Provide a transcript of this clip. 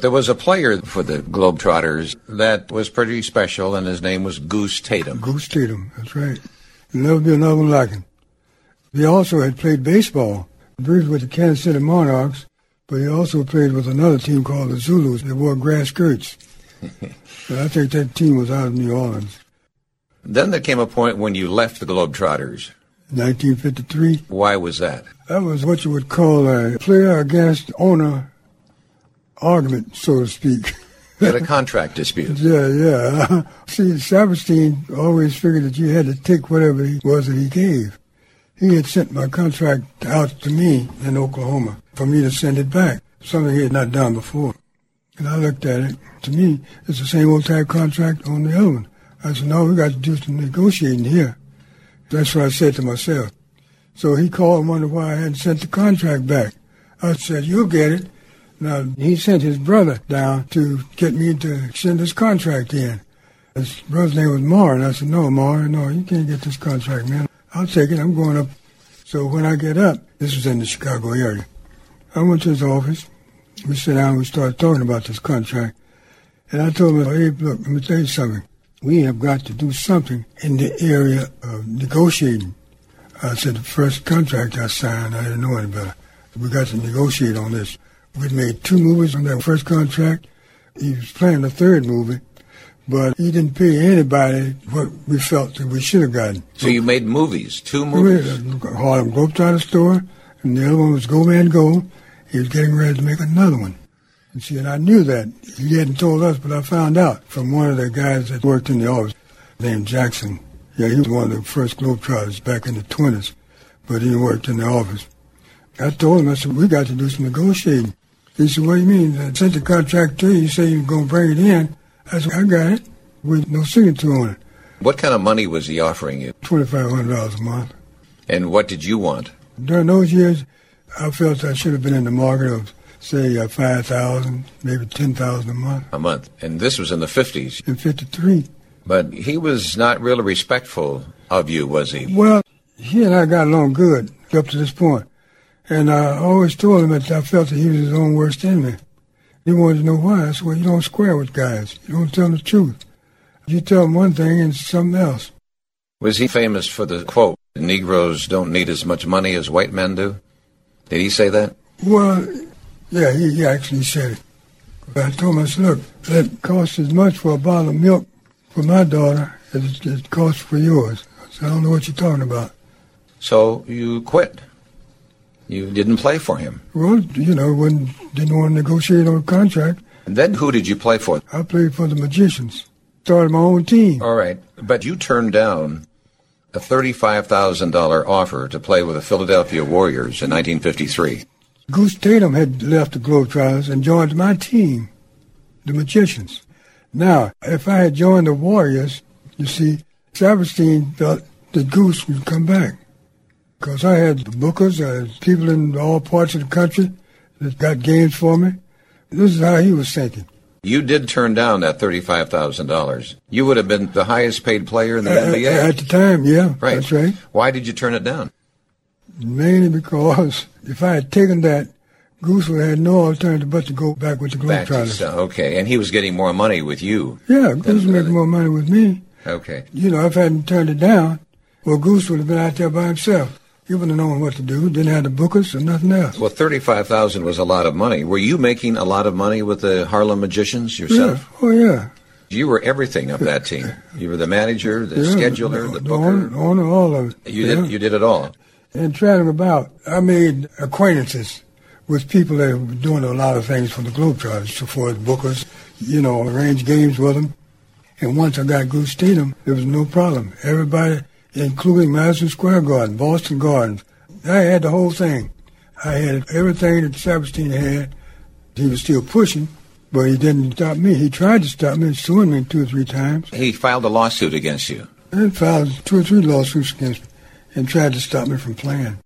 There was a player for the Globetrotters that was pretty special, and his name was Goose Tatum. Goose Tatum, that's right. There'll never be another one like him. He also had played baseball, briefly with the Kansas City Monarchs, but he also played with another team called the Zulus. They wore grass skirts. But I think that team was out of New Orleans. Then there came a point when you left the Globetrotters. 1953. Why was that? That was what you would call a player against owner argument, so to speak. You had a contract dispute. Yeah. See, Saperstein always figured that you had to take whatever it was that he gave. He had sent my contract out to me in Oklahoma for me to send it back, something he had not done before. And I looked at it. To me, it's the same old type contract on the other one. I said, no, we got to do some negotiating here. That's what I said to myself. So he called and wondered why I hadn't sent the contract back. I said, you'll get it. Now, he sent his brother down to get me to send this contract in. His brother's name was Mar, and I said, no, Mar, no, you can't get this contract, man. I'll take it. I'm going up. So when I get up, this was in the Chicago area. I went to his office. We sat down and we started talking about this contract. And I told him, hey, look, let me tell you something. We have got to do something in the area of negotiating. I said, the first contract I signed, I didn't know any better. We got to negotiate on this. We'd made 2 movies on that first contract. He was planning a 3rd movie, but he didn't pay anybody what we felt that we should have gotten. So you made movies, 2 movies? Harlem Globetrotter Store, and the other one was Go Man Go. He was getting ready to make another one. And see, and I knew that. He hadn't told us, but I found out from one of the guys that worked in the office named Jackson. Yeah, he was one of the first Globetrotters back in the 20s, but he worked in the office. I told him, I said, we got to do some negotiating. He said, what do you mean? I sent the contract to you. You say you're going to bring it in. I said, I got it with no signature on it. What kind of money was he offering you? $2,500 a month. And what did you want? During those years, I felt I should have been in the market of, say, $5,000, maybe $10,000 a month. A month. And this was in the 50s. In 53. But he was not really respectful of you, was he? Well, he and I got along good up to this point. And I always told him that I felt that he was his own worst enemy. He wanted to know why. I said, well, you don't square with guys. You don't tell them the truth. You tell them one thing and it's something else. Was he famous for the quote, Negroes don't need as much money as white men do? Did he say that? Well, yeah, he actually said it. I told him, I said, look, that costs as much for a bottle of milk for my daughter as it costs for yours. I said, I don't know what you're talking about. So you quit? You didn't play for him? Well, you know, didn't want to negotiate on a contract. And then who did you play for? I played for the Magicians. Started my own team. All right. But you turned down a $35,000 offer to play with the Philadelphia Warriors in 1953. Goose Tatum had left the Globetrotters and joined my team, the Magicians. Now, if I had joined the Warriors, you see, Saperstein felt that Goose would come back. Because I had the bookers, people in all parts of the country that got games for me. This is how he was thinking. You did turn down that $35,000. You would have been the highest paid player in the NBA. At the time, yeah. Right. That's right. Why did you turn it down? Mainly because if I had taken that, Goose would have had no alternative but to go back with the Globetrotters. Okay, and he was getting more money with you. Yeah, Goose was making more money with me. Okay. You know, if I hadn't turned it down, well, Goose would have been out there by himself. He wouldn't have known what to do. Didn't have the bookers or nothing else. Well, $35,000 was a lot of money. Were you making a lot of money with the Harlem Magicians yourself? Yeah. Oh, yeah. You were everything of that team. You were the manager, the scheduler, the booker. The owner, all of it. You did it all. And traveling about, I made acquaintances with people that were doing a lot of things for the Globetrotters, so for as bookers, you know, arrange games with them. And once I got Goose Tatum, there was no problem. Everybody, including Madison Square Garden, Boston Gardens, I had the whole thing. I had everything that Saperstein had. He was still pushing, but he didn't stop me. He tried to stop me, suing me 2 or 3 times. He filed a lawsuit against you. He filed 2 or 3 lawsuits against me and tried to stop me from playing.